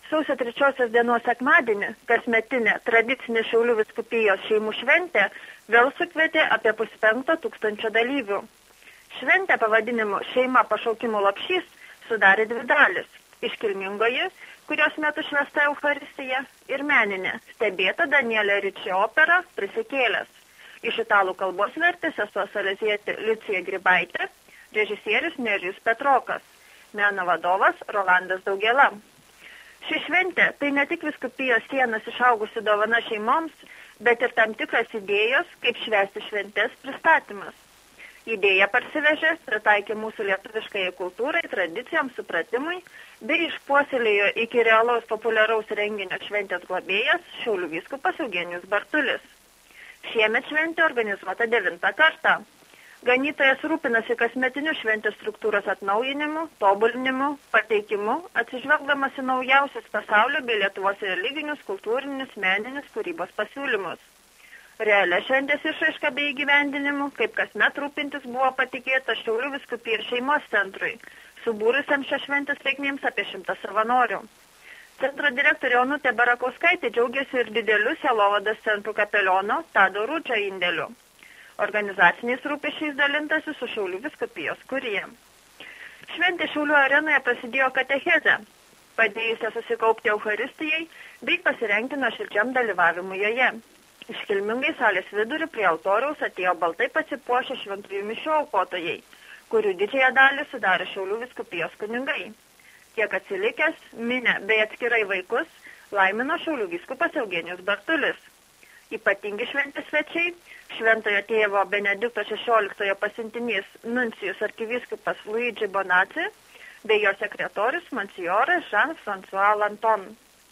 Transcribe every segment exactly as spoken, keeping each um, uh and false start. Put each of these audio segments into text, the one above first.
Sausio trečiosios dienos sekmadienį, kasmetinė tradicinė Šiaulių vyskupijos šeimų šventė, vėl sukvietė apie puspenkto tūkstančio dalyvių. Šventė pavadinimu Šeima pašaukimų lopšys sudarė dvi dalis. Iškilmingoji, kurios metu švęsta Eucharistija, ir meninė, stebėta Danielė Riči opera Prisikėlęs. Iš italų kalbos vertė sesuo salezietė Liucija Grybaitė, režisierius Nerijus Petrokas, meno vadovas Rolandas Daugėla. Ši šventė tai ne tik vyskupijos sienas išaugusi dovana šeimoms, bet ir tam tikras idėjos, kaip švęsti šventės pristatymas. Idėja parsivežė, pritaikė mūsų lietuviškai kultūrai, tradicijoms, supratimui, bei išpuoselėjo iki realaus populiaraus renginio šventės globėjas Šiaulių vyskupas Eugenijus Bartulis. Šiemet šventė organizuota devintą kartą. Ganytojas rūpinasi kasmetiniu šventės struktūros atnaujinimu, tobulinimu, pateikimu, atsižvelgdamas į naujausius pasaulio bei Lietuvos religinius, kultūrinius, meninius kūrybos pasiūlymus. Realia šventės išraiška bei įgyvendinimu, kaip kasmet rūpintis buvo patikėta Šiaulių vyskupijos šeimos centrui, subūrusiam šią šventės reikmėms apie šimtą savanorių. Centro direktorė Onutė Barakauskaitė džiaugiasi ir dideliu sielovados centrų kapeliono Tado Rūčio indėliu. Organizaciniais rūpesčiais dalintasi su Šiaulių vyskupijos kurija. Šventė Šiaulių arenoje prasidėjo katechezę, padėjusią susikaupti Eucharistijai bei pasirengti nuoširdžiam dalyvavimui joje. Iškilmingai salės vidurį prie altoriaus atėjo baltai pasipuošę šventųjų mišių aukotojai, kurių didžiąją dalį sudarė Šiaulių vyskupijos kunigai. Tiek atsilikęs, minę bei atskirai vaikus laimino Šiaulių vyskupas Eugenijus Bartulis. Ypatingi šventės svečiai, šventojo tėvo Benedikto šešioliktojo pasiuntinys nuncijus arkivyskupas Luigi Bonaci bei jo sekretorius monsinjoras Jean-François Lanton.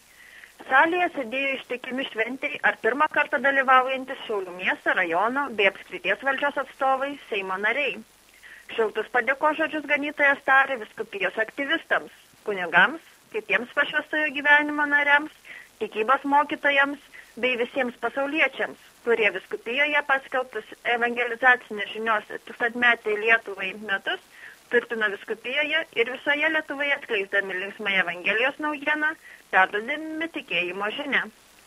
Salėje sėdėjo ištikimi šventei ar pirmą kartą dalyvaujantis Šiaulių miesto, rajono bei apskrities valdžios atstovai, Seimo nariai. Šiltus padėkos žodžius ganytojas tarė vyskupijos aktyvistams, kunigams, kitiems pašvęstojo gyvenimo nariams, tikybos mokytojams bei visiems pasauliečiams, kurie vyskupijoje paskelbtus evangelizacinės žinios tūkstantmetei Lietuvai metus turtino vyskupijoje ir visoje Lietuvoje atskleisdami linksmąją Evangelijos naujieną, perduodami tikėjimo žinią.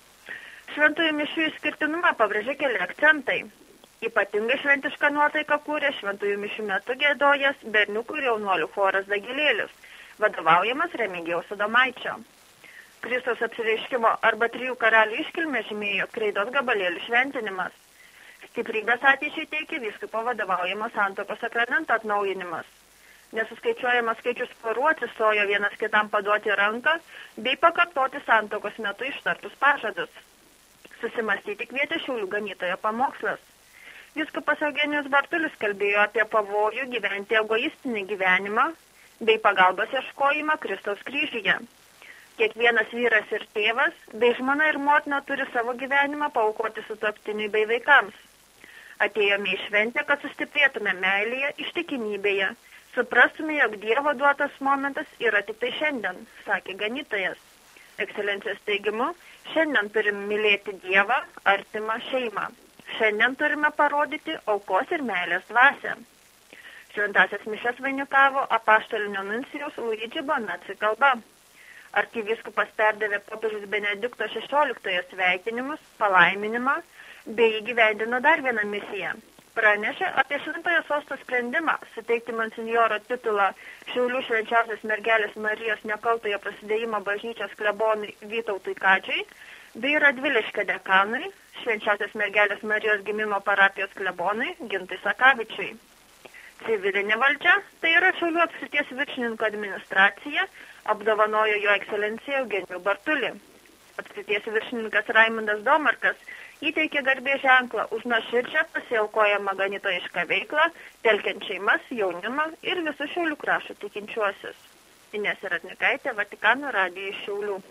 Šventųjų mišių išskirtinumą pabrėžė keli akcentai. Ypatingai šventišką nuotaiką kūrė šventųjų mišių metu giedojas berniukų ir jaunuolių choras Dagilėlius, vadovaujamas Remigijaus Adomaičio. Kristaus apsireiškimo arba trijų karalių iškilmė žymėjo kreidos gabalėlių šventinimas. Stiprybės ateičiai teikė vyskupo vadovaujamo santuokos sakramento atnaujinimas. Nesuskaičiuojamas skaičius porų atsistojo vienas kitam paduoti ranką bei pakartoti santuokos metu ištartus pažadus. Susimastyti kvietė Šiaulių ganytojo pamokslas. Vyskupas Eugenijus Bartulis kalbėjo apie pavojų gyventi egoistinį gyvenimą bei pagalbos ieškojimą Kristaus kryžiuje. Kiekvienas vyras ir tėvas, bei žmona ir motina turi savo gyvenimą paaukoti sutuoktiniui bei vaikams. Atėjome į šventę, kad sustiprėtume meilėje, ištikimybėje, suprastume, jog Dievo duotas momentas yra tik tai šiandien, sakė ganytojas. Ekscelencijos teigimu, šiandien turime mylėti Dievą, artimą šeimą. Šiandien turime parodyti aukos ir meilės dvasią. Šventąsias mišias vainikavo apaštalinio nuncijaus Luigi Bonaci kalba. Arkivyskupas perdavė popiežiaus Benedikto šešioliktojo sveikinimus, palaiminimą bei įgyvendino dar vieną misiją. Pranešė apie šventojo sosto sprendimą suteikti monsinjoro titulą Šiaulių švenčiausios mergelės Marijos nekaltojo prasidėjimo bažnyčios klebonui Vytautui Kadžiui bei Radviliškio dekanui, švenčiausios mergelės Marijos gimimo parapijos klebonui Gintui Sakavičiui. Civilinė valdžia, tai yra Šiaulių apskrities viršininko administracija, apdovanojo jo ekscelenciją Eugenijų Bartulį. Apskrities viršininkas Raimundas Domarkas įteikė garbės ženklą už nuoširdžią pasiaukojamą ganytojišką veiklą, telkiant šeimas, jaunimą ir visus Šiaulių krašto tikinčiuosius. Inesa Radnikaitė, Vatikano radijo iš Šiaulių.